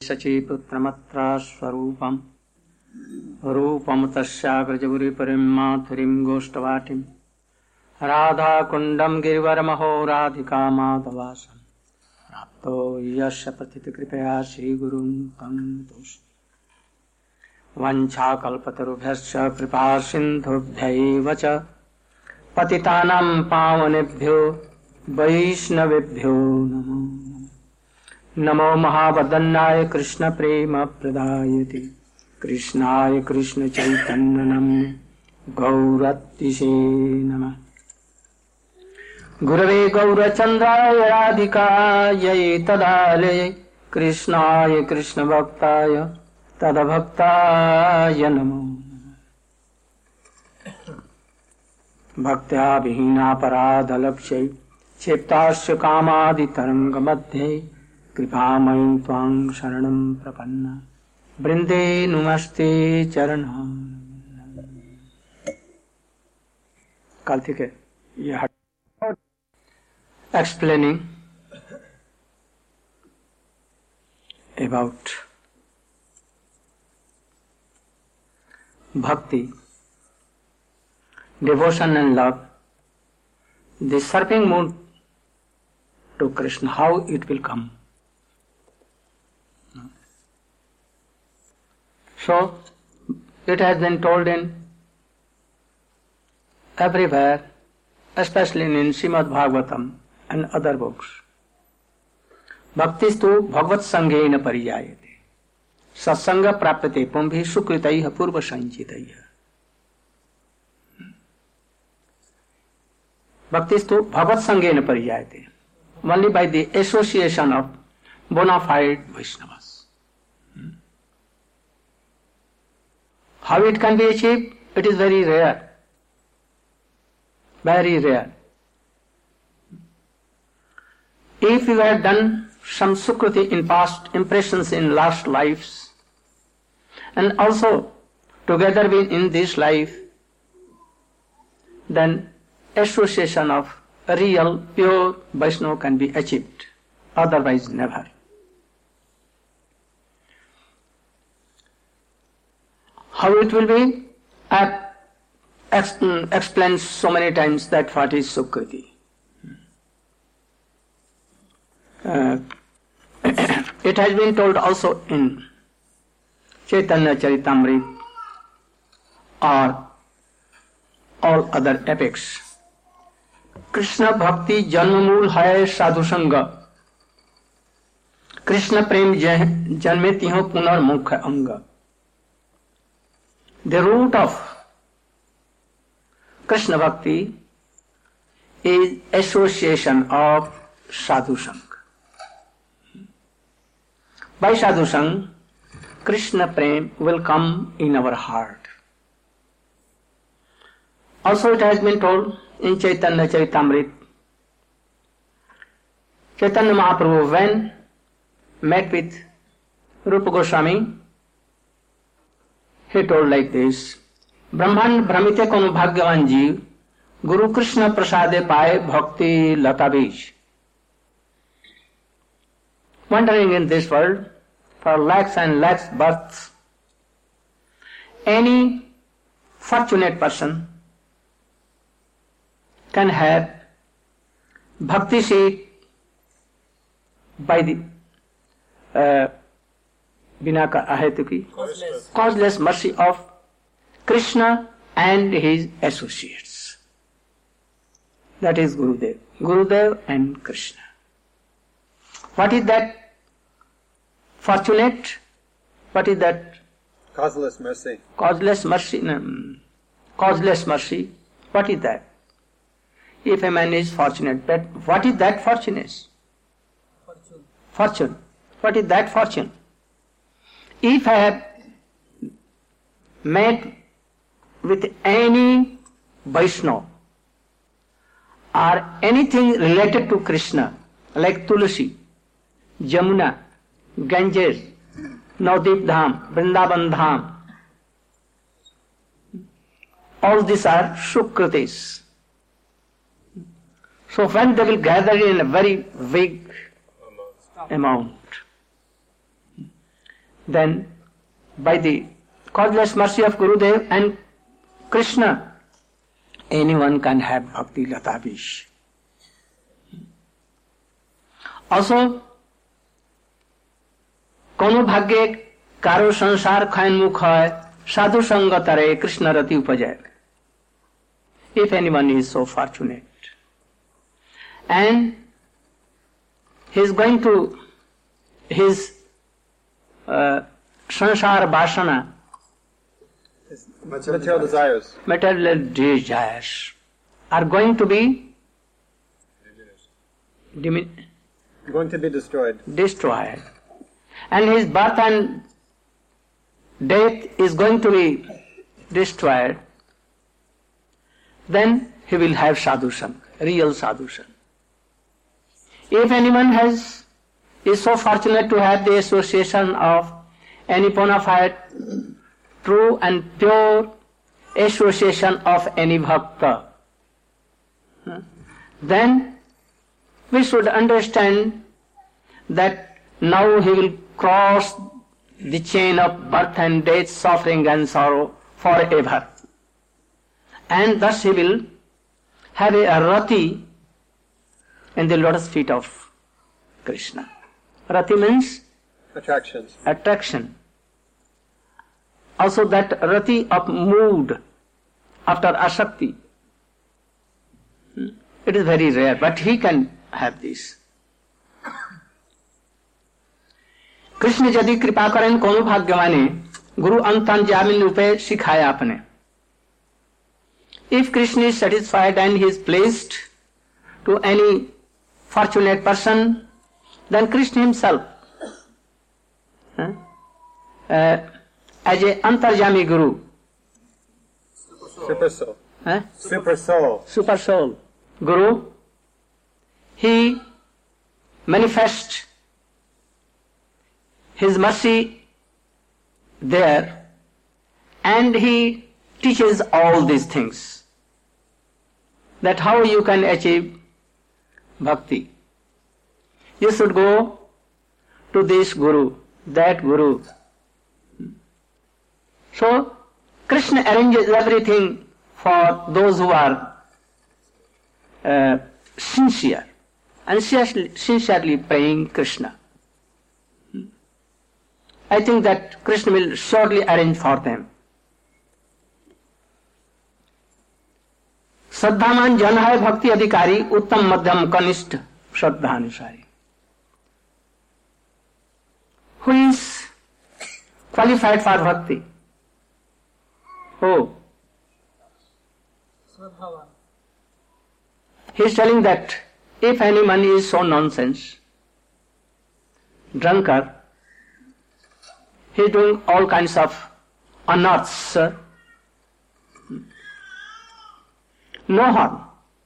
शचीपुत्रमत्रा स्वरूपम् रूपं तस्याग्रजगुरि परिमाथुरीं गोष्ठवाटिं राधाकुण्डं गिरिवरमहो राधिका माधवासं प्राप्तो यस्य प्रतिकृपया श्रीगुरुं तं तोऽस्मि वञ्चाकल्पतरुभ्यश्च कृपा सिन्धुभ्यैव च पतितानां पावनेभ्यो वैष्णवेभ्यो नमो नमो महावदन्नाय कृष्ण प्रेम प्रदायते कृष्णाय कृष्ण चैतन्य नाम्ने गौरतिसे नमः गुरवे गौरचन्द्राय राधिकायै तदालये कृष्णाय कृष्ण भक्ताय तदभक्ताय नमो भक्त्या विहीनापराधलक्ष्यै क्षिप्ताश्च कामादितरङ्गमध्ये कृपामयी त्वां शरणं प्रपन्ना वृन्दे नुमस्ते चरणं Kartik explaining about bhakti, devotion and love, the surfing mood to Krishna, how it will come. So, it has been told in everywhere, especially in Srimad Bhagavatam and other books. Bhaktistu bhagavad sanghena parijayate. Satsanga prapyate pumbhi sukritaiha purva sanchitaiha. Bhaktistu bhagavad sanghena parijayate. Only by the association of bona fide Vaishnavas. How it can be achieved? It is very rare. Very rare. If you have done some sukriti in past, impressions in last lives, and also together in this life, then association of a real pure Vaishnava can be achieved. Otherwise never. How it will be? I have explained so many times that what is sukriti. It has been told also in Chaitanya Charitamrita or all other epics. Krishna Bhakti Janmamul hai sadhu sanga. Krishna Prem janmeti ho punar mukha anga. The root of Krishna Bhakti is association of sadhu sanga. By sadhu sanga, Krishna Prem will come in our heart. Also it has been told in Chaitanya Charitamrita, Chaitanya Mahaprabhu when met with Rupa Goswami, he told like this, ब्रह्मांड भ्रमिते कोनो भाग्यवान जीव गुरु कृष्ण प्रसादे पाए भक्ति लता बीज. Wandering in this world for lakhs and lakhs births, any fortunate person can have bhakti seed by the bina ahetuki causeless mercy of Krishna and his associates. That is Gurudev. Gurudev and Krishna. What is that fortunate? What is that? Causeless mercy. Causeless mercy. Causeless mercy. What is that? If a man is fortunate, but what is that fortunate? Fortune. What is that fortune? If I have met with any Vaishnava or anything related to Krishna, like Tulsi, Jamuna, Ganges, Navadip Dham, Vrindavan Dham, all these are Sukritis. So when they will gather in a very big amount, then by the causeless mercy of Gurudev and Krishna, anyone can have Bhakti Lata Vish. Also, कोनो भाग्य कारो संसार खैनमुख है साधु संग तरे कृष्ण रति उपजय. If anyone is so fortunate and he is going to his sansar vasana, material desires, are going to be destroyed. And his birth and death is going to be destroyed, then he will have sadhusang, real sadhusang. If anyone is so fortunate to have the association of any bona fide, true and pure association of any bhakta, then we should understand that now he will cross the chain of birth and death, suffering and sorrow forever. And thus he will have a rati in the lotus feet of Krishna. Rati means attraction. Also that rati of mood after asakti. It is very rare, but he can have this. Krishna यदि कृपा करें कोनो भाग्यवाने गुरु अंतर्यामी रूपे सिखाया आपने. If Krishna is satisfied and he is pleased to any fortunate person, then Krishna himself as a antarjami guru, super soul guru, he manifests his mercy there and he teaches all these things, that how you can achieve bhakti. You should go to this guru, that guru. So Krishna arranges everything for those who are sincere and sincerely praying Krishna. I think that Krishna will surely arrange for them. श्रद्धामान जन है भक्ति अधिकारी, उत्तम मध्यम कनिष्ठ श्रद्धानुसारी. Who is qualified for bhakti? Who? He is telling that if any man is so nonsense, drunkard, he is doing all kinds of unearths, no harm.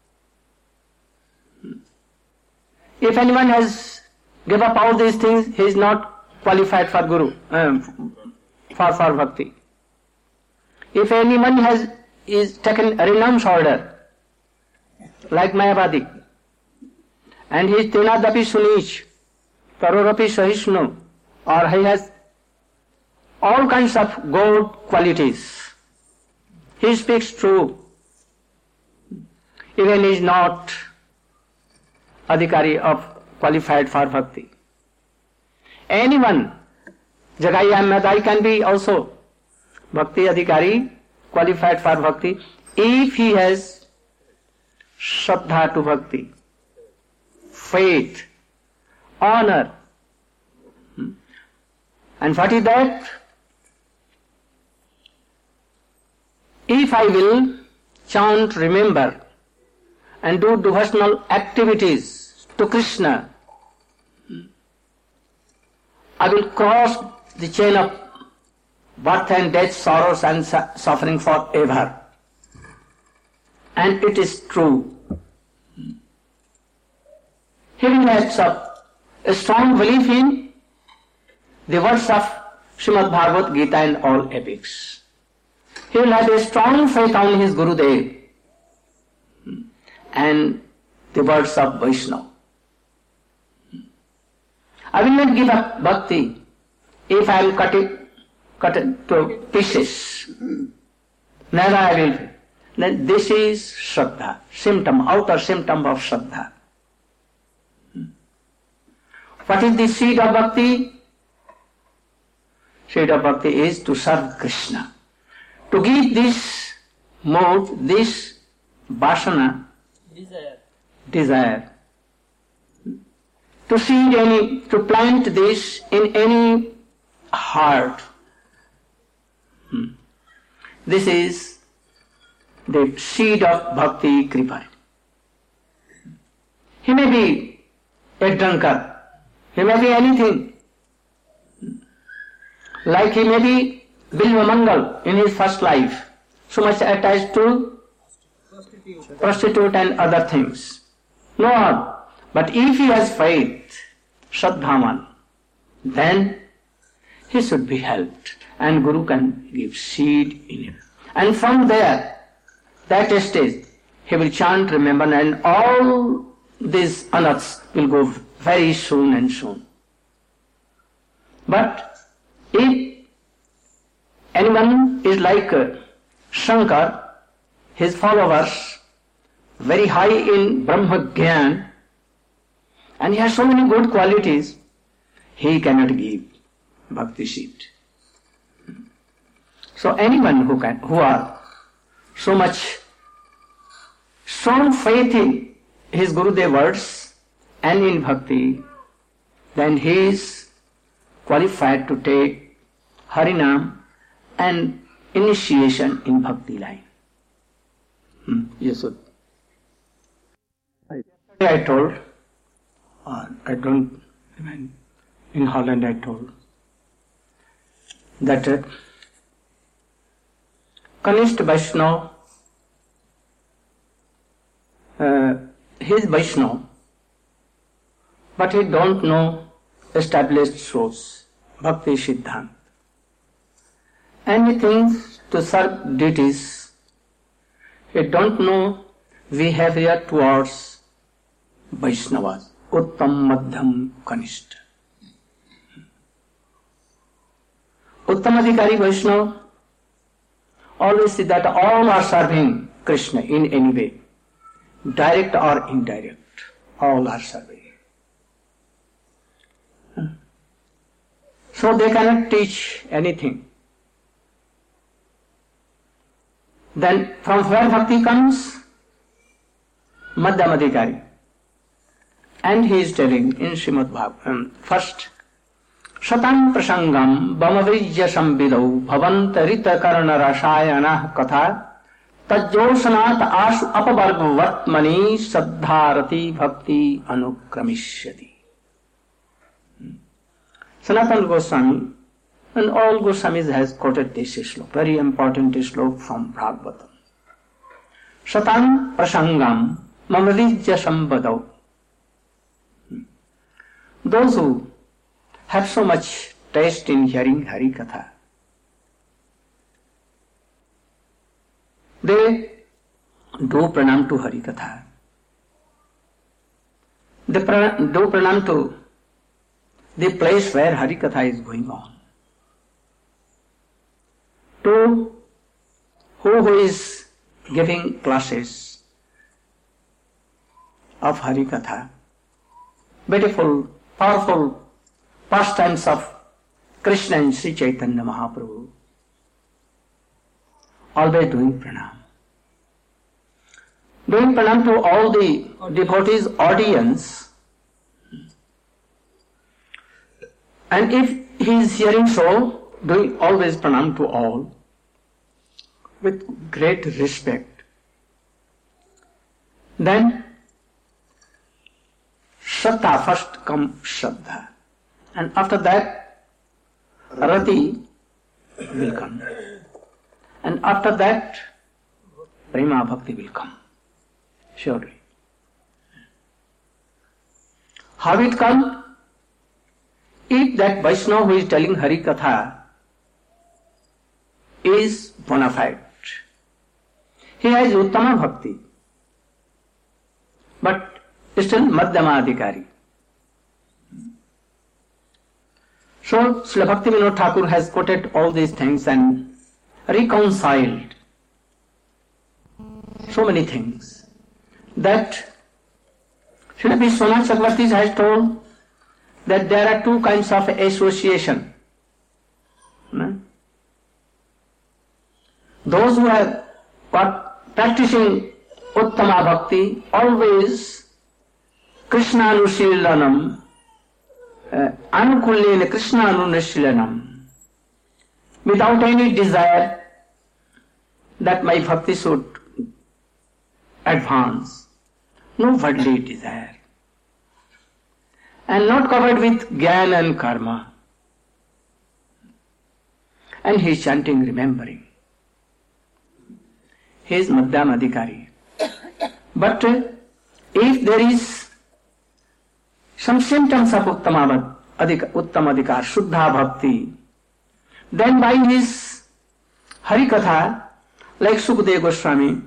If anyone has given up all these things, he is not qualified for guru, for bhakti. If anyone is taken a renounce order, like Mayavadi, and he is Trinadapi Sunich, Tarorapi Sahishnu, or he has all kinds of good qualities, he speaks true, even he is not adhikari of qualified for bhakti. Anyone, Jagai and Madai, can be also bhakti adhikari, qualified for bhakti, if he has shraddha to bhakti, faith, honor. And what is that? If I will chant, remember, and do devotional activities to Krishna, I will cross the chain of birth and death, sorrows and suffering forever. And it is true. He will have a strong belief in the words of Srimad Bhagavad Gita and all epics. He will have a strong faith on his Gurudev and the words of Vaishnava. I will not give up bhakti if I am cut to pieces, never I will. Then this is Shraddha, outer symptom of Shraddha. What is the seed of bhakti? Seed of bhakti is to serve Krishna. To give this mood, this vasana, desire. To plant this in any heart. This is the seed of bhakti kripa. He may be a drunkard, he may be anything. Like he may be Bilva Mangal in his first life, so much attached to prostitute and other things. No harm. But if he has faith, Shraddhaman, then he should be helped and Guru can give seed in him. And from there, that stage, he will chant, remember, and all these anarths will go very soon and soon. But if anyone is like Shankar, his followers, very high in Brahma Gyan, and he has so many good qualities, he cannot give bhakti seed. So anyone who are so much strong faith in his Gurudev words and in bhakti, then he is qualified to take Harinam and initiation in bhakti line. Yes, sir. I told, I don't, in Holland I told, that Kanishta Vaishnava, he is Vaishnava, but he don't know established source, Bhakti Siddhanta. And he thinks to serve deities, he don't know behavior towards Vaishnavas, Uttam, Madhyam, Kanishta. Uttamadhikari Vaishnava always see that all are serving Krishna in any way, direct or indirect, all are serving. So they cannot teach anything. Then from where bhakti comes? Madhyamadhikari. And he is telling in Srimad Bhagavatam, first, Shatam prasangam bhamavrijya samvidau bhavanta rita karna rasayana katha tajjosanat asu apavarg vatmani saddharati bhakti anukramishyati. Sanatana Goswami and all Goswamis has quoted this slok, very important slok from Bhagavatam. Shatam prasangam bhamavrijya samvidau. Those who have so much taste in hearing Hari Katha, they do pranam to Hari Katha. They do pranam to the place where Hari Katha is going on. To who is giving classes of Hari Katha, beautiful, powerful pastimes of Krishna and Sri Chaitanya Mahaprabhu, always doing pranam. Doing pranam to all the devotees' audience, and if he is hearing so, doing always pranam to all, with great respect. Then Shraddha, first comes Shraddha, and after that Rati will come, and after that Prema Bhakti will come, surely. How it comes? If that Vaishnava who is telling Hari Katha is bona fide, he has Uttama Bhakti, but still Madhyama Adhikari. So Srila Bhaktivinoda Thakur has quoted all these things and reconciled so many things that Srila Vishwanath Chakravarti has told that there are two kinds of association. Those who are practicing Uttama Bhakti, always Krishna Anushīlanam, Anukullena Krishna Anushīlanam, without any desire that my bhakti should advance, no worldly desire, and not covered with jnana and karma. And he is chanting, remembering. He is Madhyama Adhikari. But if there is some symptoms of Uttama Adhikar, Shuddha Bhakti, then by his Harikatha, like Sukadeva Goswami,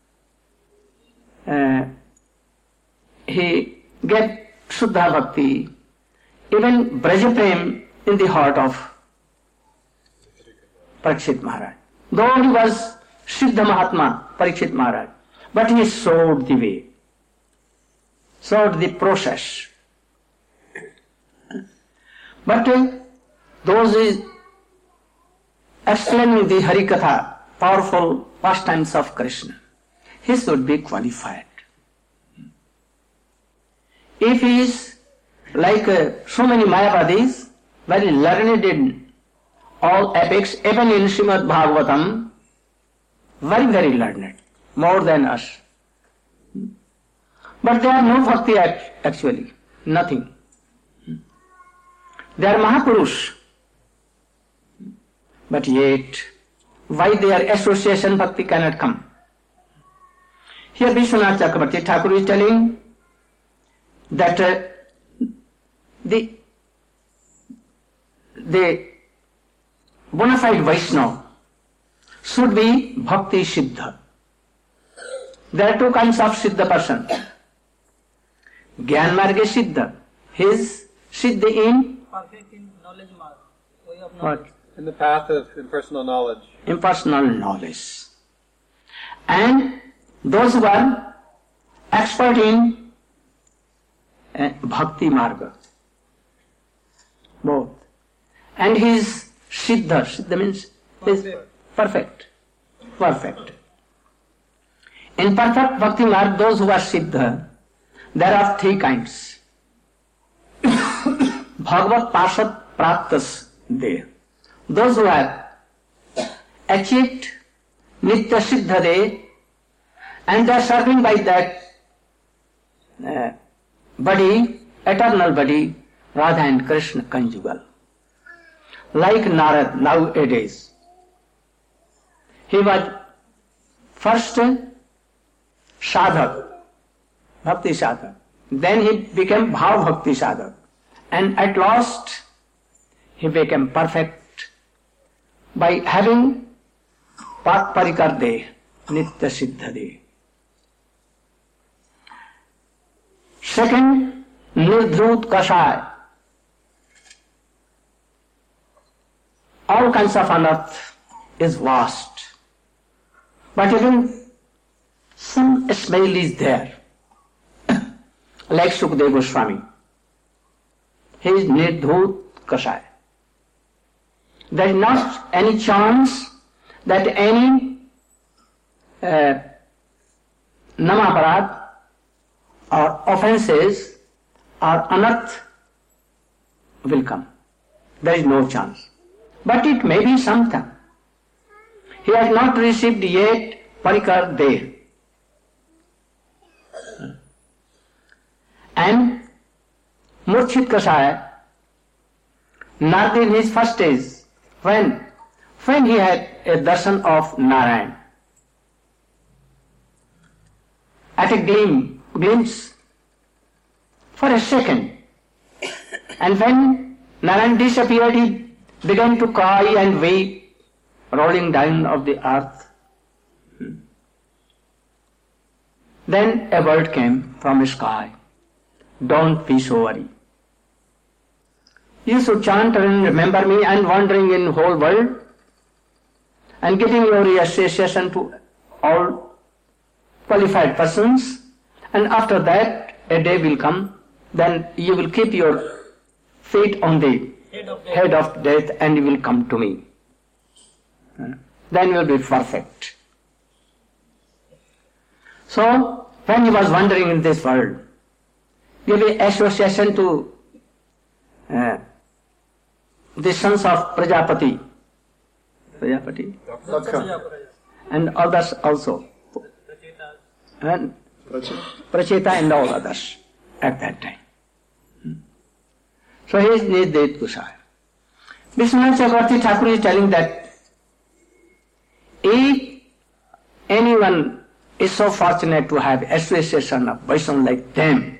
he get Shuddha Bhakti, even Braja Prem in the heart of Parikshit Maharaj. Though he was Siddha Mahatma, Parikshit Maharaj, but he showed the way, showed the process. But those is explaining the Harikatha, powerful pastimes of Krishna, he should be qualified. If he is like so many Mayavadis, very learned in all epics, even in Srimad Bhagavatam, very learned, more than us. But they are no bhakti actually, nothing. They are Mahapurush. But yet, why their association bhakti cannot come? Here Vishwanath Chakravarti Thakur is telling that the bona fide Vaishnava should be Bhakti Siddha. There are two kinds of Siddha person. Gyan Marga Siddha. His Siddha in? Perfect in knowledge mark. Way of knowledge. What? In the path of impersonal knowledge. Impersonal knowledge. And those who are expert in Bhakti Marga. Both. And his Siddha. Siddha means his perfect. In perfect Bhakti Marga, those who are Siddha, there are three kinds. Bhagavat Pasad Praptas there. Those who have achieved Nitya Siddha they, and they are serving by that body, eternal body, Radha and Krishna conjugal. Like Narad nowadays. He was first sadhak, bhakti sadhak. Then he became bhav bhakti sadhak. And at last he became perfect by having Pat Parikar De, Nitya Siddha De. Second, Nirdhrut Kashaya. All kinds of unearth is vast. But even some smell is there. Like Sukadeva Goswami. He is Nirdhrut Kashaya. There is not any chance that any namaparad or offenses or unearth will come. There is no chance. But it may be something. He has not received yet Parikar De. And Murchit Kashaya, Narad in his first stage, when he had a darshan of Narayan, at a glimpse, for a second, and when Narayan disappeared, he began to cry and weep, rolling down of the earth. Then a word came from the sky, "Don't be so worried. You should chant and remember me and wandering in whole world and giving your association to all qualified persons, and after that a day will come, then you will keep your feet on the head of death and you will come to me. Then you will be perfect. So, when he was wandering in this world, giving association to the sons of Prajapati, and others also, and Pracheta and all others at that time. So he is Niddet Gosai. Vishwanath Chakravarti Thakur is telling that if anyone is so fortunate to have association of Vaishnavas like them,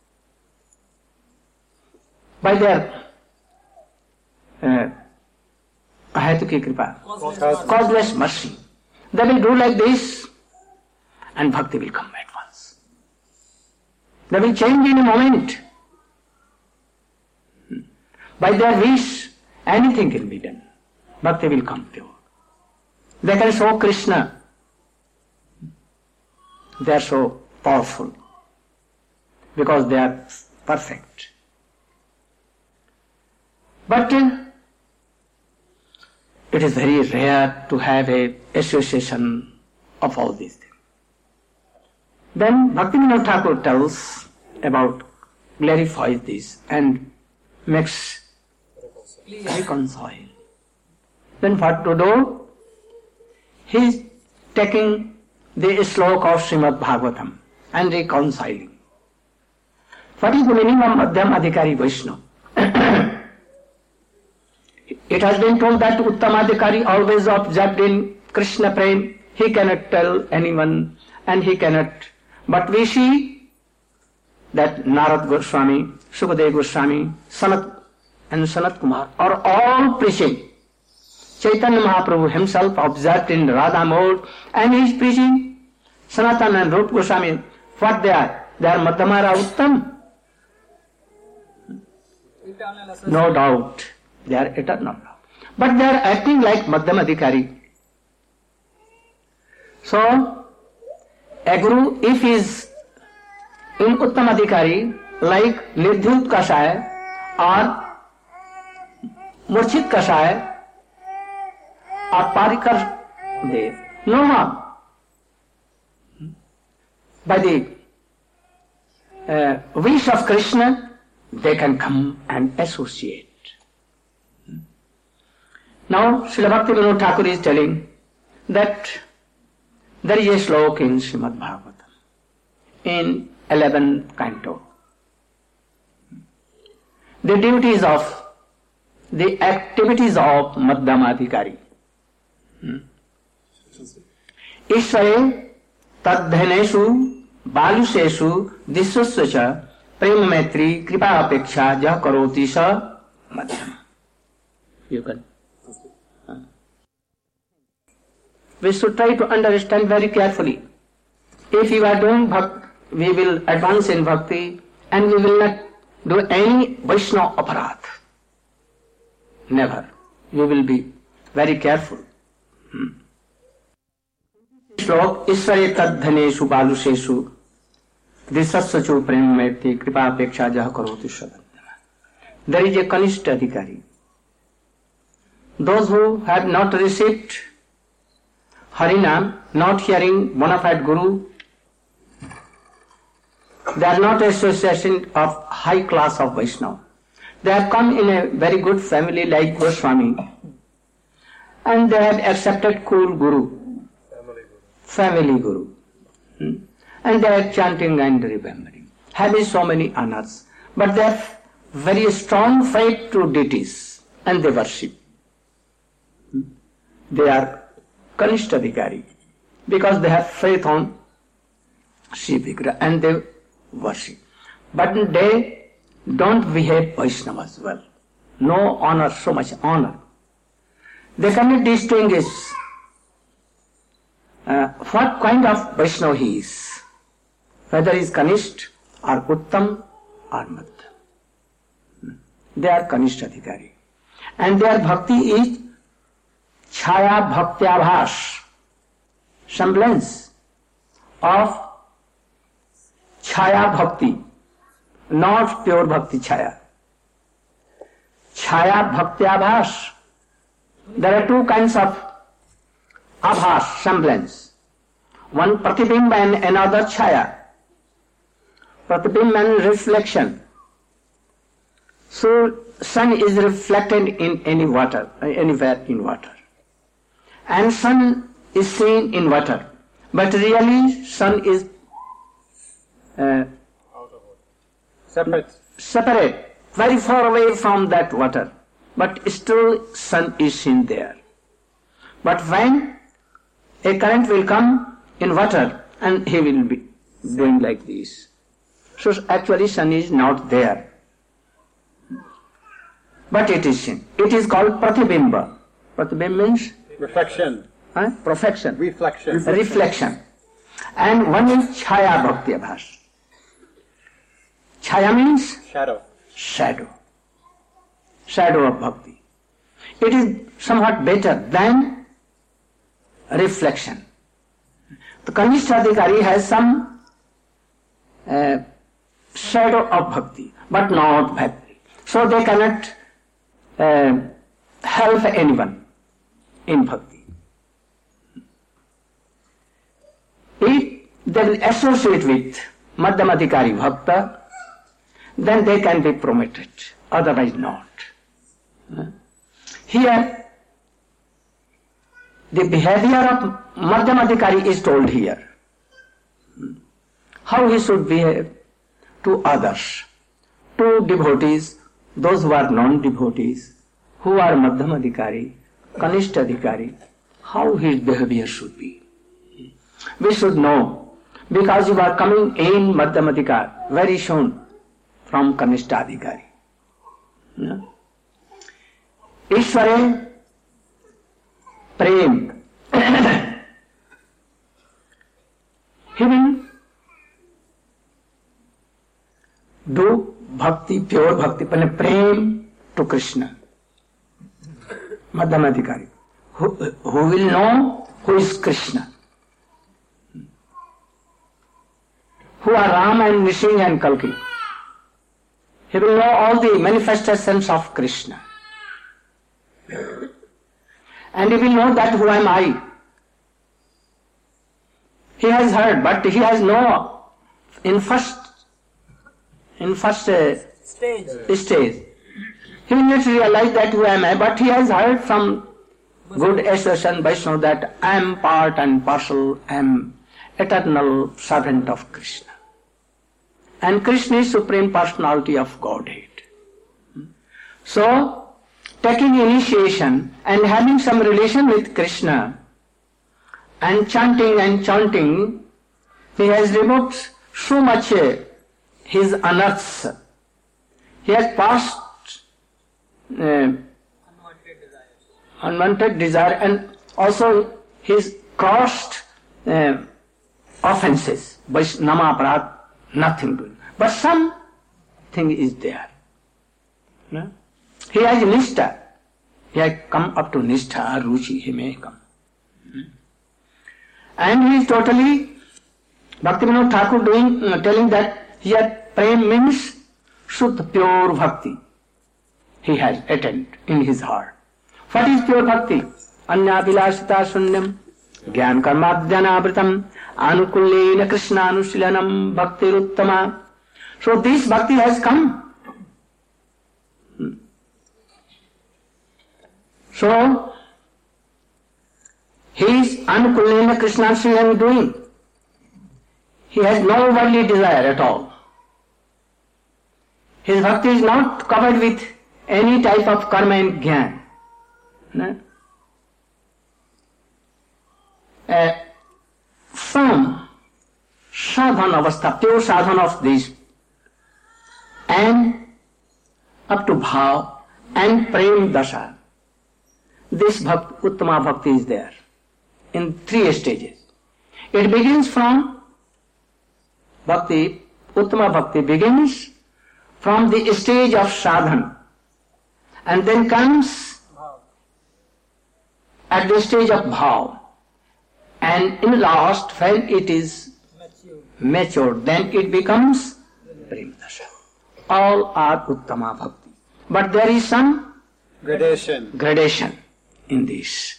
by their Ahatuki Kripa, causeless mercy, they will do like this and bhakti will come at once. They will change in a moment. By their wish, anything can be done. Bhakti will come pure. They can show Krishna. They are so powerful because they are perfect. But it is very rare to have a association of all these things. Then Bhaktivinoda Thakur tells about, clarifies this and makes reconcile. Then what to do? He is taking the slok of Srimad Bhagavatam and reconciling. What is the meaning of Madhyam Adhikari Vaishnava? It has been told that Uttamadhikari always observed in Krishna Prem, he cannot tell anyone and he cannot. But we see that Narad Goswami, Sukadeva Goswami, Sanat and Sanat Kumar are all preaching. Chaitanya Mahaprabhu himself observed in Radha mode and he is preaching. Sanatana and Rupa Goswami, what they are? They are Madhyamara Uttam. No doubt. They are eternal. But they are acting like Madhyamadhikari. So, a guru, if he is in Uttamadhikari, like Nirdhyut Kashaya or Murchit Kashaya or Parikar Dev, no harm. By the wish of Krishna, they can come and associate. Now, Srila Bhaktivinoda Thakur is telling that there is a slok in Srimad Bhagavatam, in 11th canto. The duties of, the activities of Madhyamadhikari. Ishvare tadhaneshu baluseshu diswasya prema maitri kripa apeksha jah karoti sa madhyama. You can. We should try to understand very carefully. If you are doing bhakti, we will advance in bhakti and we will not do any Vaishnava aparadh. Never. You will be very careful. Shlok Ishvare tadhaneshu baluseshu disassachu prema maitri kripa apeksha jah karoti sadanyama. There is a Kanishta Adhikari. Those who have not received Harinam, not hearing bona fide Guru, they are not association of high class of Vaishnava. They have come in a very good family like Goswami and they have accepted cool Guru, family Guru. And they are chanting and remembering, having so many honors. But they have very strong faith to deities and they worship. They are Kanishta Adhikari because they have faith on Shiv Vigraha and they worship. But they don't behave Vaishnavas well. No honor, so much honor. They cannot distinguish what kind of Vaishnava he is, whether he is Kanishta or Uttam or Madhya. they are Kanishtha-adhikari. And their bhakti is Chaya Bhaktyabhas, semblance of Chaya Bhakti, not pure Bhakti Chaya. Chaya Bhaktyabhas. There are two kinds of abhas, semblance. One pratibimb and another chaya. Pratibimb and reflection. So sun is reflected in any water, anywhere in water. And sun is seen in water. But really sun is separate, very far away from that water. But still sun is seen there. But when a current will come in water and he will be doing like this. So actually sun is not there. But it is seen. It is called pratibimba. Pratibimba means? Reflection. Perfection. Reflection. And one is chaya bhakti abhas. Chaya means? Shadow. Shadow of bhakti. It is somewhat better than reflection. The Kanishtha-adhikari has some shadow of bhakti, but not bhakti. So they cannot help anyone in bhakti. If they will associate with Madhyamadhikari bhakta, then they can be promoted, otherwise not. Here, the behavior of Madhyamadhikari is told here. How he should behave to others, to devotees, those who are non-devotees, who are Madhyamadhikari, Kanishtha-adhikari, how his behavior should be. We should know, because you are coming in Madhyamadhikar very soon from Kanishtha-adhikari. Ishvare Prem. He will do bhakti, pure bhakti, prem to Krishna. Madhyamadhikari. Who will know who is Krishna. Who are Ram and Nrsimha and Kalki. He will know all the manifestations of Krishna. And he will know that who am I. He has heard, but he has no in first stage. He will not realize that who am I, but he has heard from good assertion Vaishnava that I am part and parcel, I am eternal servant of Krishna. And Krishna is Supreme Personality of Godhead. So, taking initiation and having some relation with Krishna and chanting, he has removed so much his unearths. He has passed unwanted desire and also his crossed offenses. Vaishnava aparat, nothing doing. But something is there. No? He has nishtha. He has come up to nishtha, ruchi, he may come. And he is totally, Bhaktivinoda Thakur telling that here prem means Shuddha, pure bhakti. He has attained in his heart. What is pure bhakti? Anya vilasita sunyam, jnana karmadhyanabritam, anukullena krishna anushlanam bhaktiruttama. So this bhakti has come. So, he is anukullena krishna anushlanam doing. He has no worldly desire at all. His bhakti is not covered with any type of karma and jnana. No? From sadhana avastha, pure sadhana of this, and up to bhav and prem dasha, this bhakti, uttama bhakti is there in 3 stages. It begins from bhakti, uttama bhakti begins from the stage of sadhana, And then comes at the stage of bhav. And in last, when it is matured, then it becomes prema dasha. All are uttama bhakti. But there is some gradation in this.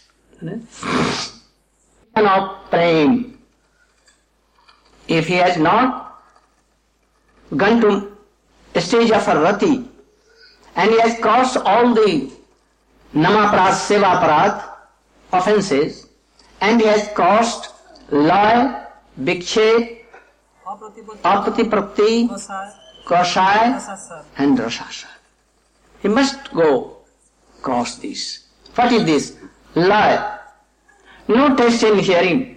Of praying, if he has not gone to a stage of a rati, and he has crossed all the namaprad, sevaprad offences, and he has crossed laya, vikshep, apatiprakti, kashay, and rasasa. He must go cross this. What is this? Laya. No taste in hearing.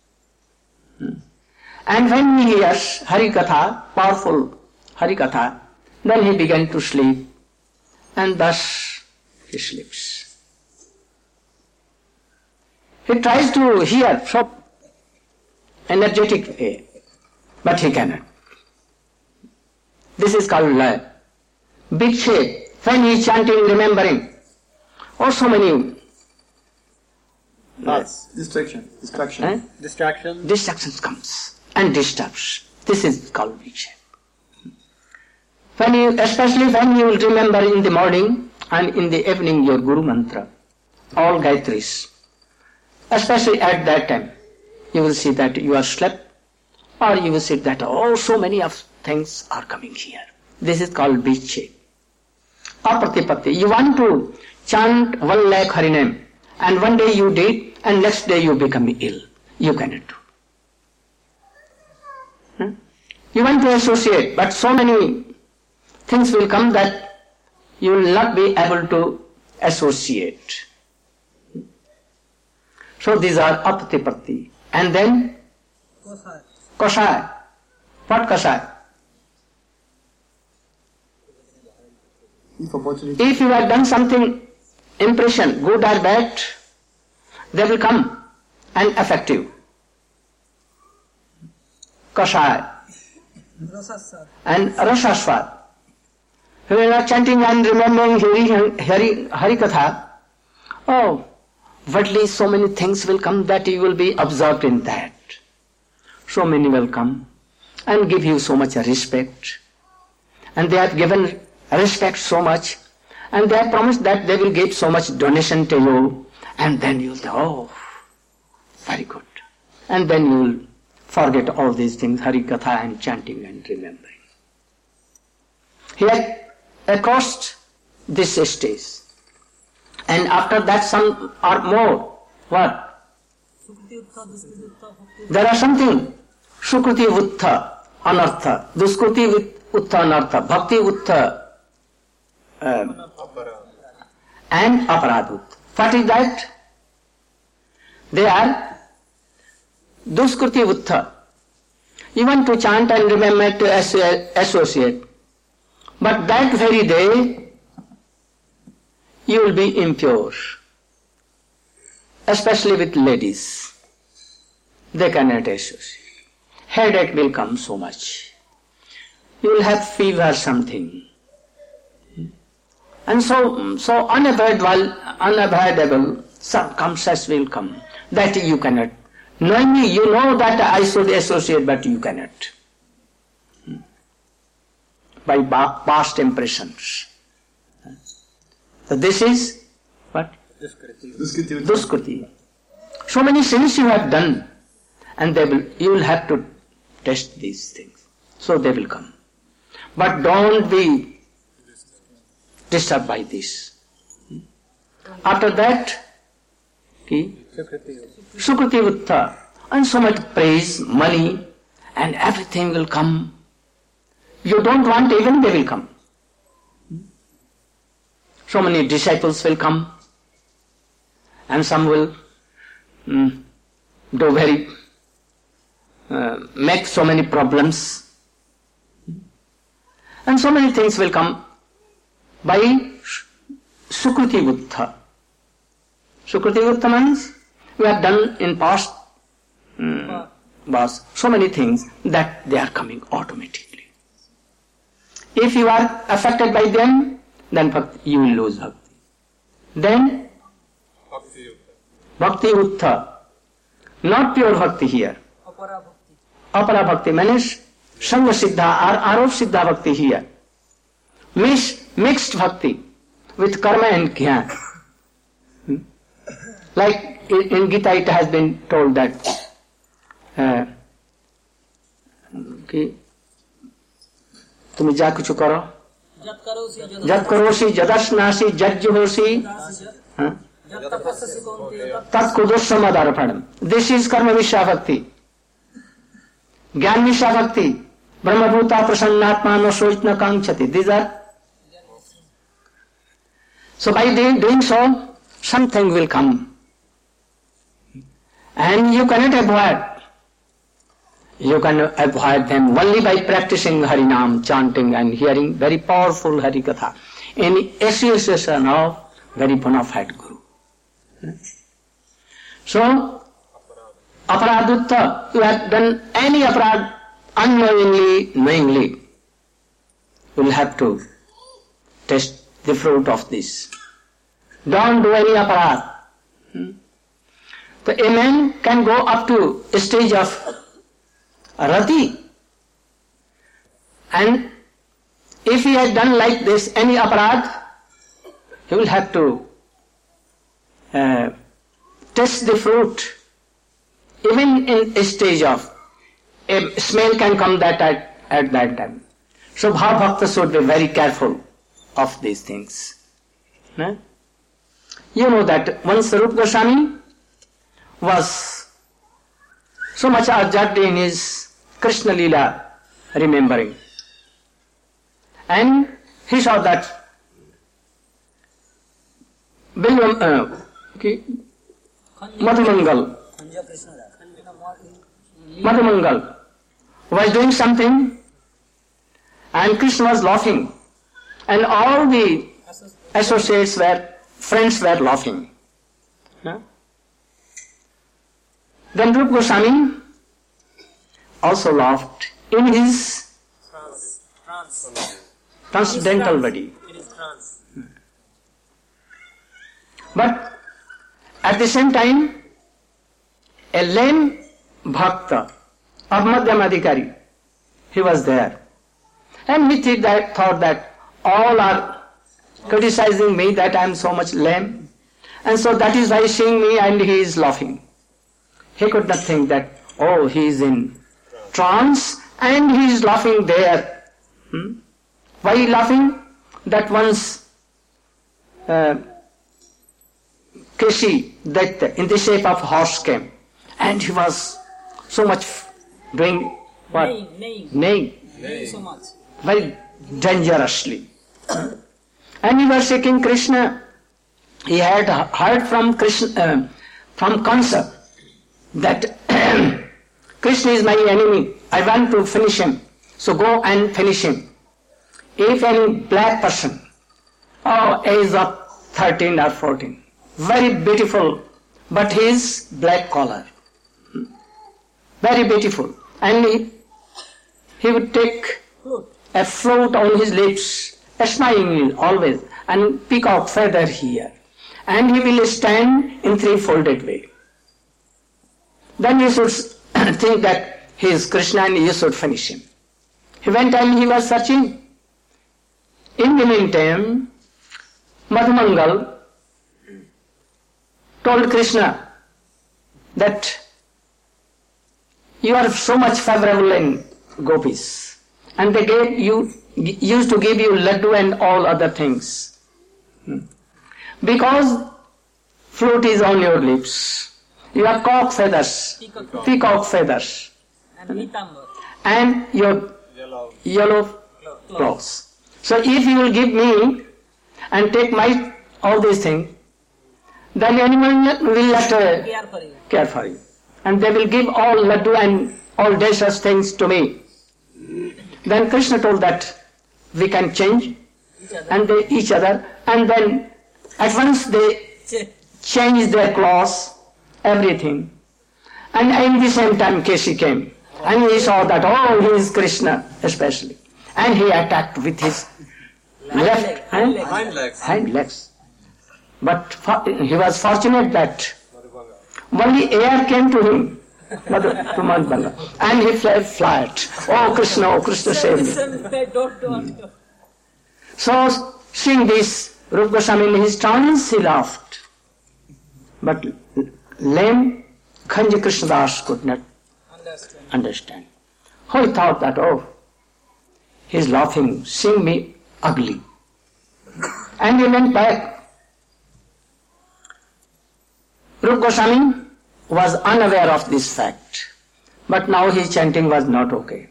And when he hears Harikatha, powerful Harikatha, then he began to sleep, and thus he sleeps. He tries to hear so energetic way, but he cannot. This is called laya. Vikshep, when he is chanting, remembering, or so many distractions comes and disturbs. This is called vikshep. Especially when you will remember in the morning and in the evening your Guru Mantra, all Gayatris, especially at that time, you will see that you are slept, or you will see that so many of things are coming here. This is called vikshep. Apratipatti, you want to chant 1 lakh Hariname, and one day you did, and next day you become ill. You cannot do. You want to associate, but so many things will come that you will not be able to associate. So these are apatipatti. And then kashay. What kashay? If you have done something, impression, good or bad, they will come and affect you. Kashay. And rasaswad. When you are chanting and remembering Harikatha, worldly so many things will come that you will be absorbed in that. So many will come and give you so much respect. And they have given respect so much, and they have promised that they will give so much donation to you, and then you will say, very good. And then you will forget all these things, Harikatha and chanting and remembering. He had crossed this stage. And after that some are more. What? There are something. Sukruti Uttha, Anartha. Duskruti Uttha, Anartha. Bhakti Uttha and Aparadut. What is that? They are Duskruti Uttha. You want to chant and remember to associate. But that very day, you will be impure. Especially with ladies. They cannot associate. Headache will come so much. You will have fever something. And so unavoidable circumstances will come that you cannot. Knowingly, you know that I should associate, but you cannot. By past impressions. So this is what? Duskriti. So many sins you have done, and you will have to test these things. So they will come. But don't be disturbed by this. After that, Sukriti Uttha, and so much praise, money, and everything will come. You don't want, even they will come. So many disciples will come, and some will make so many problems, and so many things will come by Sukriti Uttha. Sukriti Uttha means we have done in past so many things that they are coming automatically. If you are affected by them, then you will lose bhakti. Then bhakti uttha, not pure bhakti here. Apara bhakti. Apara bhakti means sanga siddha or arop siddha bhakti here. Mixed bhakti with karma and jnana. Like in Gita it has been told that तुम जा कुछ करो, जब करोसी जदस्नासी जज्जुहोसी तत्कुदुष्मदार्पणम. This is कर्म विषया भक्ति. ज्ञान विषया भक्ति ब्रह्मभूता प्रसन्नात्मा न सोच न कांक्षति. These are so by doing so something will come and you cannot avoid. You can avoid them only by practicing Harinam, chanting and hearing very powerful Harikatha in association of very bona fide Guru. So, aparadutta, you have done any aparad unknowingly, knowingly, you will have to taste the fruit of this. Don't do any aparad. So a man can go up to a stage of rati, and if he has done like this any aparad, he will have to taste the fruit. Even in a stage of a smell can come that at that time. So Bhav Bhakta should be very careful of these things. No? You know that once Rupa Goswami was so much absorbed in his Krishna Leela remembering, and he saw that Madhumangal was doing something and Krishna was laughing and all the associates friends were laughing. Then Rupa Goswami also laughed in his transcendental body. But at the same time, a lame bhakta of Madhyamadikari, he was there. And he thought that all are criticizing me that I am so much lame. And so that is why seeing me and he is laughing. He could not think that, oh, he is in trance and he is laughing there. Why he laughing? That once Keshi, Daitya, in the shape of horse came, and he was so much doing what? Neighing. So much. Very dangerously. And he was seeking Krishna. He had heard from Krishna, from Kansa, that Krishna is my enemy. I want to finish him. So go and finish him. If any black person, age of 13 or 14, very beautiful, but his black collar, very beautiful, and he would take a float on his lips, smiling always, and peacock feather here, and he will stand in three-folded way. Then you should think that he is Krishna and you should finish him. He went and he was searching. In the meantime, Madhumangal told Krishna that you are so much favorable in gopis, and they used to give you laddu and all other things. Because fruit is on your lips. You have peacock feathers, and your yellow clothes. So if you will give me and take all these things, then anyone will not care for you. And they will give all laddu and all delicious things to me. Then Krishna told that we can change and each other, and then at once they changed their clothes, everything. And in the same time Keshi came, and he saw that, he is Krishna especially. And he attacked with his left hand? Hind legs. But he was fortunate that only air came to him, to Madhubanga, and he fell flat. Oh Krishna save me. So, seeing this, Rupa Goswami in his trance, he laughed. But lame Khanji Krishnadas could not understand. He thought that, oh, he is laughing, seeing me ugly. And he went back. Rupa Goswami was unaware of this fact. But now his chanting was not okay.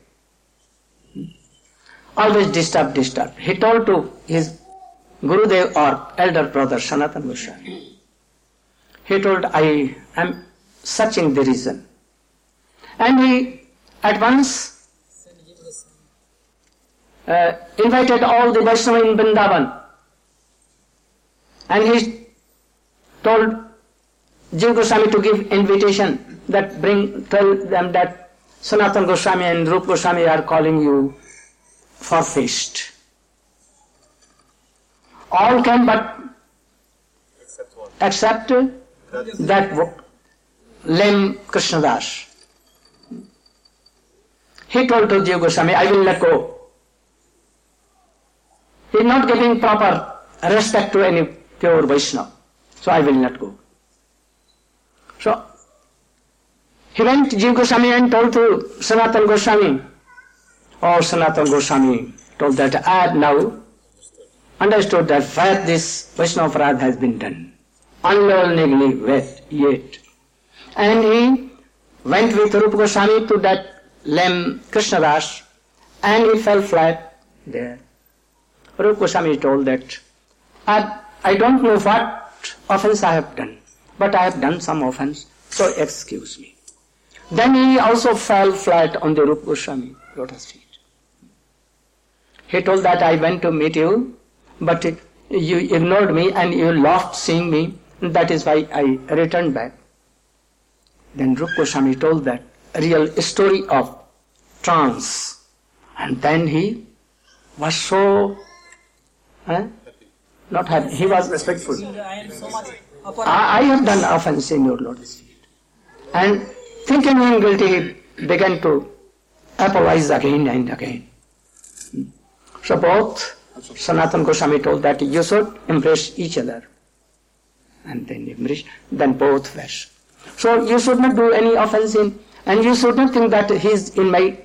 Always disturb. He told to his Gurudev or elder brother Sanatana Goswami. He told, I am searching the reason. And he at once invited all the Vaishnava in Vrindavan. And he told Jiva Goswami to give invitation, that tell them that Sanatana Goswami and Rupa Goswami are calling you for feast. All came but except that lame Krishnadas. He told to Jiva Goswami, I will not go. He is not giving proper respect to any pure Vaishnava, so I will not go. So, he went to Jiva Goswami and told to Sanatana Goswami. Oh, Sanatana Goswami told that I have now understood that why this Vaishnava Parad has been done. Unlearningly yet. And he went with Rupa Goswami to that lame Krishnadas and he fell flat there. Rupa Goswami told that I don't know what offense I have done, but I have done some offense, so excuse me. Then he also fell flat on the Rupa Goswami lotus feet. He told that I went to meet you, but you ignored me and you laughed seeing me, and that is why I returned back. Then Rupa Goswami told that real story of trance, and then he was so not happy. He was respectful. I have done offense in your lotus feet. And thinking him guilty, he began to apologize again and again. So both Sanatana Goswami told that you should embrace each other. And then embrace, then both were. So you should not do any offense in, and you should not think that he is in my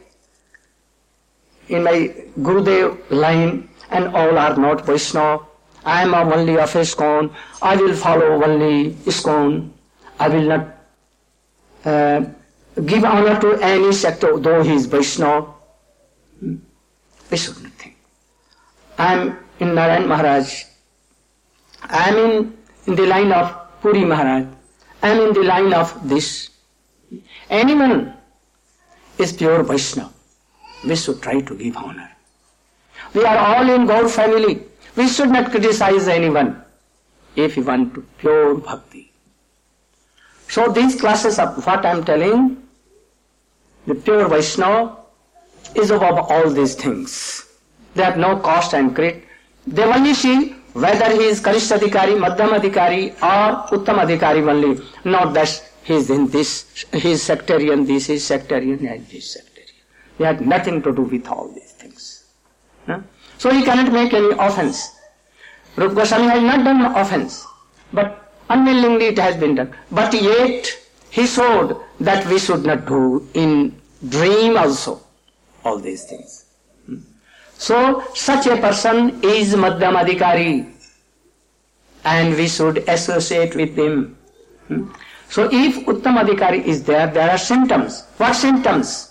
Gurudev line and all are not Vaishnava. I am only of ISKCON. I will follow only ISKCON. I will not give honor to any sect though he is Vaishnava. We should not think. I am in Narayan Maharaj. I am in the line of Puri Maharaj. I am in the line of this. Anyone is pure Vaishnava. We should try to give honor. We are all in Gaur family. We should not criticize anyone if we want to pure bhakti. So these classes of what I am telling, the pure Vaishnava is above all these things. They have no cost and credit. They only see whether he is Kanishta Adhikari, Madhyam Adhikari or Uttam Adhikari only. Not that he is in this, he is sectarian, this is sectarian and this is sectarian. They have nothing to do with all these things. So he cannot make any offense. Rupa Goswami has not done offense, but unwillingly it has been done. But yet he showed that we should not do in dream also all these things. So such a person is Madhyam Adhikari and we should associate with him. So if Uttam Adhikari is there, there are symptoms. What symptoms?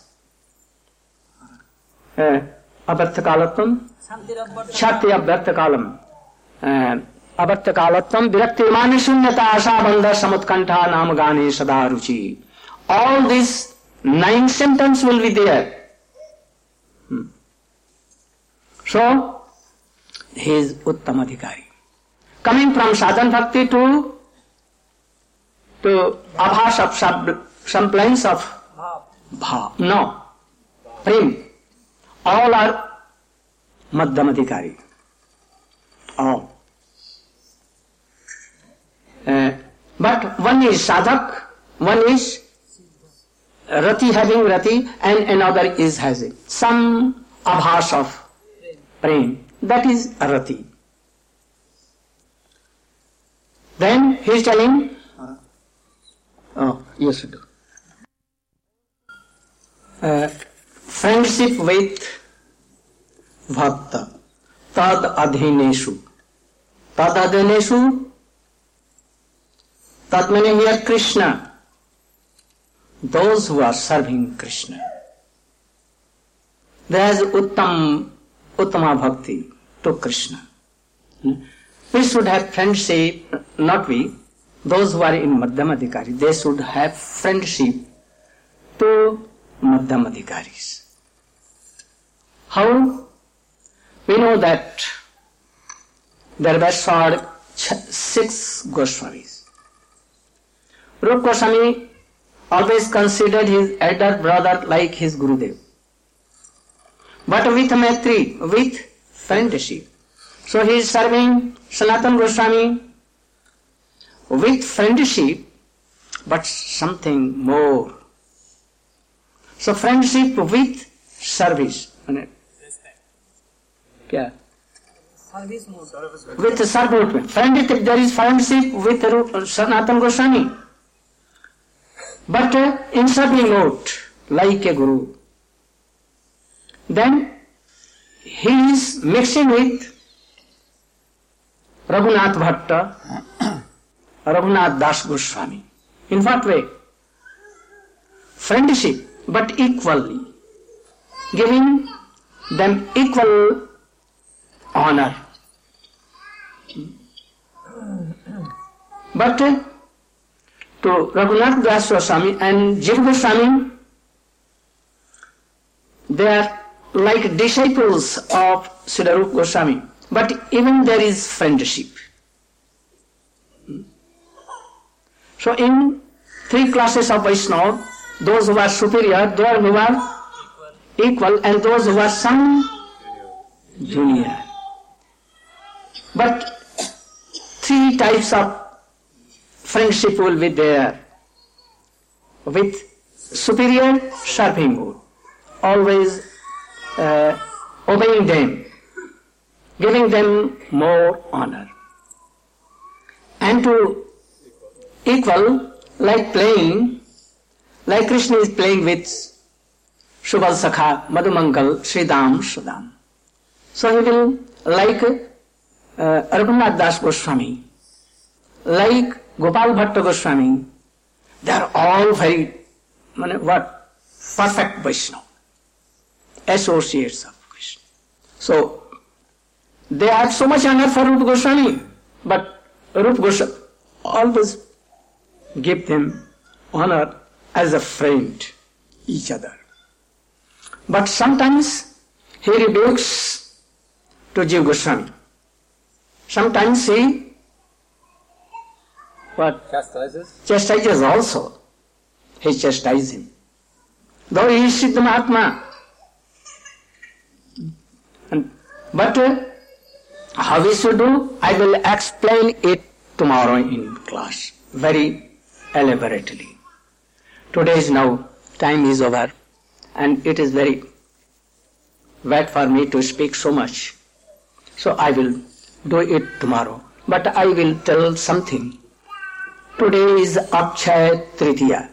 Abarthakalatvam, Shakti Abharthakalam, Abarthakalatvam, Virakti Mani Shunyata Ashabandha Samutkantha Namagani Sadaruchi. All these 9 symptoms will be there. So, he is Uttam Adhikari. Coming from sadhan bhakti to abhas of semblance of bhav. No. Prem. All are Madhyam Adhikari. all. But one is sadhak, one is rati, having rati, and another is having some abhas of prem. That is rati. Then he is telling, yes, do. Friendship with bhakta, tad adhineshu. Tad adhineshu, tad meaning here Krishna. Those who are serving Krishna. There is uttama bhakti to Krishna. We should have friendship, not we, those who are in Madhyamadhikari, they should have friendship to Madhyamadhikaris. How? We know that there were 6 Goswamis. Rupa Goswami always considered his elder brother like his Gurudev. But with Maitri, with friendship. So he is serving Sanatana Goswami with friendship, but something more. So friendship with service. Yeah. Service mode. With service. Friendship, there is friendship with Sanatana Goswami. But in serving mode, like a Guru. Then he is mixing with Raghunath Bhatta, Raghunath Das Goswami. In what way? Friendship, but equally. Giving them equal honor. But to Raghunath Das Goswami and Jiva Goswami, they are like disciples of Srila Rupa Goswami. But even there is friendship. So in 3 classes of Vaishnava, those who are superior, those who are equal, and those who are some junior. But 3 types of friendship will be there. With superior, serving mood, always obeying them, giving them more honor. And to equal, like playing, like Krishna is playing with Shubal Sakha, Madhumangal, Sridham, Sudam. So he will, like Raghunath Das Goswami, like Gopal Bhatta Goswami, they are all very, perfect Vaishnava, associates of Krishna. So, they have so much honor for Rupa Goswami, but Rupa Goswami always give them honor as a friend, each other. But sometimes he rebukes to Jiva Goswami. Sometimes he chastises also. He chastises him. Though he is Siddha Mahatma. But how we should do, I will explain it tomorrow in class, very elaborately. Today is now, time is over, and it is very bad for me to speak so much. So I will do it tomorrow. But I will tell something. Today is Akshaya Tritiya.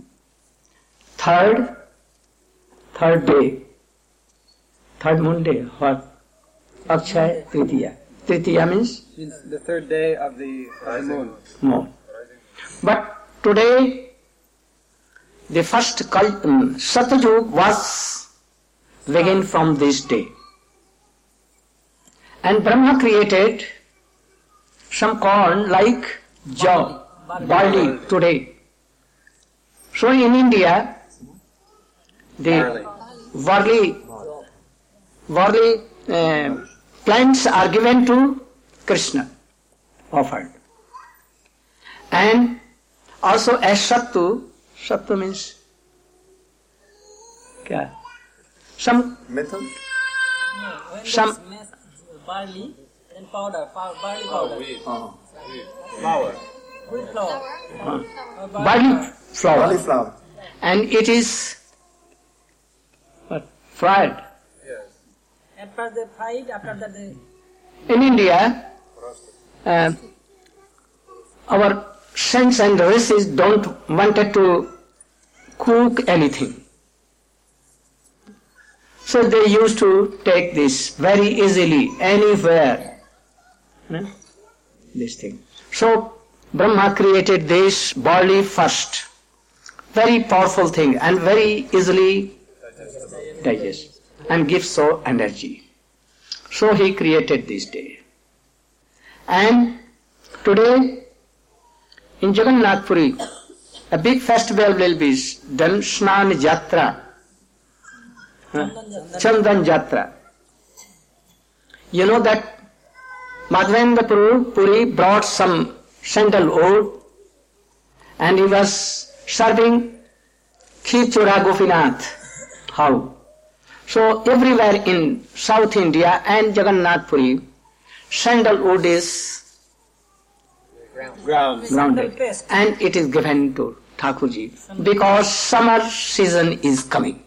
Third day. Third moon day. What? Akshaya Tritiya. Tritiya means? The 3rd day of the moon. Moon. But today, the first Satyajug was began from this day. And Brahma created some corn like jaw, barley today. So in India, the barley plants are given to Krishna, offered. And also as sattu means some Barley, And powder, barley powder. Flour. Wheat flour. Barley flour. Barley flour. And it is fried. After they fry it, after that they... In India, our saints and rishis don't wanted to cook anything. So they used to take this very easily, anywhere. This thing. So Brahma created this barley first. Very powerful thing and very easily digest and gives so energy. So he created this day. And today in Jagannath Puri, a big festival will be done, Snan Jatra, Chandan Jatra. You know that Madhavendra Puri brought some sandalwood and he was serving Kheer Chora Gopinath. How? So everywhere in South India and Jagannath Puri, sandalwood is grounded and it is given to Thakurji because summer season is coming.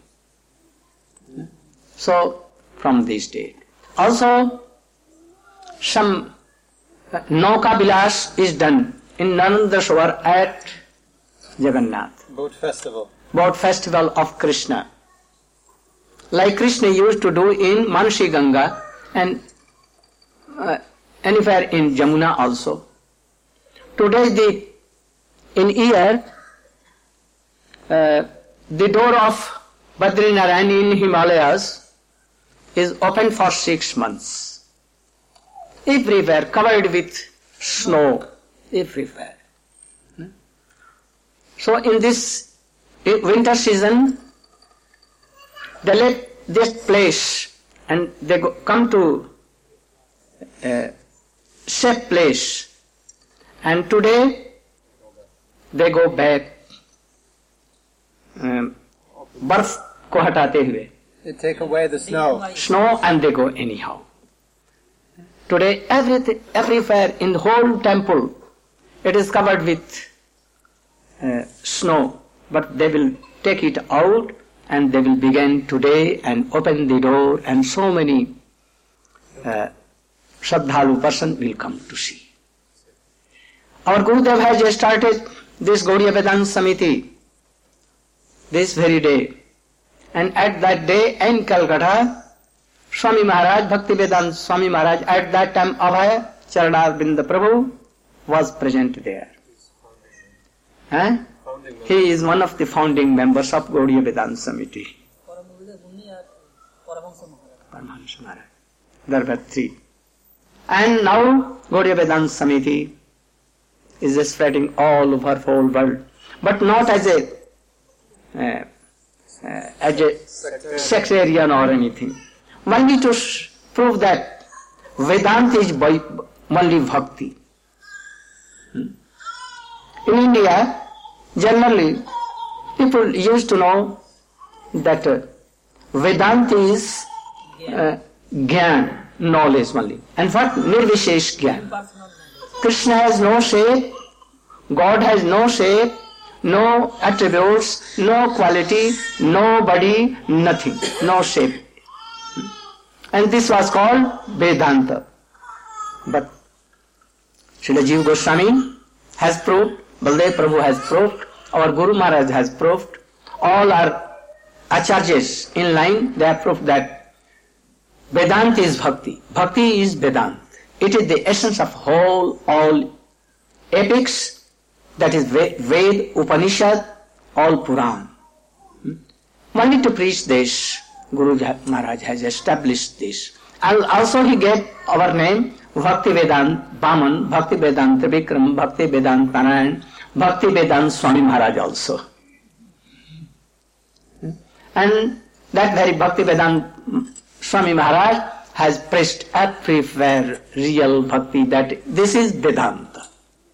So from this date. Also some Nauka Bilas is done in Nanandashwar at Jagannath. Boat festival. Boat festival of Krishna. Like Krishna used to do in Manasi Ganga and anywhere in Jamuna also. Today in year the door of Badrinarayan in Himalayas is open for 6 months. Everywhere covered with snow, everywhere. So in this winter season, they let this place and they come to a safe place. And today they go back barf ko hatate hue. They take away the snow. And they go anyhow. Today everywhere in the whole temple it is covered with snow, but they will take it out and they will begin today and open the door and so many Shraddhalu person will come to see. Our Gurudev has just started this Gaudiya Vedanta Samiti this very day. And at that day in Calcutta, Swami Maharaj, Bhakti Vedanta Swami Maharaj, at that time Abhay Charanarvinda Prabhu was present there. He is one of the founding members of Gaudiya Vedanta Samiti. Paramahansa Maharaj. There were 3. And now Gaudiya Vedanta Samiti is spreading all over the whole world, but not as a sectarian or anything. Only to prove that Vedanta is only bhakti. In India, generally, people used to know that Vedanta is Gyan, knowledge only. And what? Nirvishesh Gyan. Krishna has no shape, God has no shape, no attributes, no quality, no body, nothing, no shape. And this was called Vedanta. But Srila Jiva Goswami has proved, Baldev Prabhu has proved, our Guru Maharaj has proved, all our acharyas in line, they have proved that Vedanta is Bhakti. Bhakti is Vedanta. It is the essence of all epics, that is Ved, Upanishad, all Puran. Only to preach this, Guru Maharaj has established this. And also he gave our name, Bhakti Vedanta Baman, Bhakti Vedanta Vikram, Bhakti Vedanta Narayan, Bhakti Vedanta Swami Maharaj also. And that very Bhakti Vedanta Swami Maharaj has preached everywhere real bhakti, that this is Vedanta.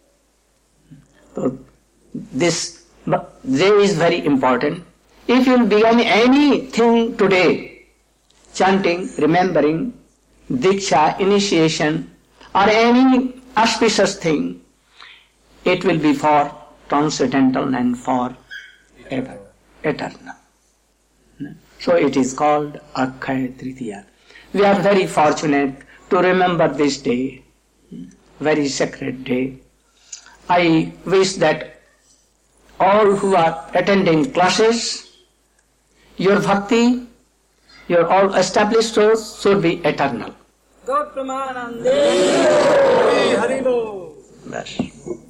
So this day is very important. If you begin anything today, chanting, remembering, diksha, initiation, or any auspicious thing, it will be for transcendental and for eternal. So it is called Akshaya Tritiya. We are very fortunate to remember this day, very sacred day. I wish that all who are attending classes, your bhakti, your all established souls should be eternal. God Pramanande. Hari Bol. Bas.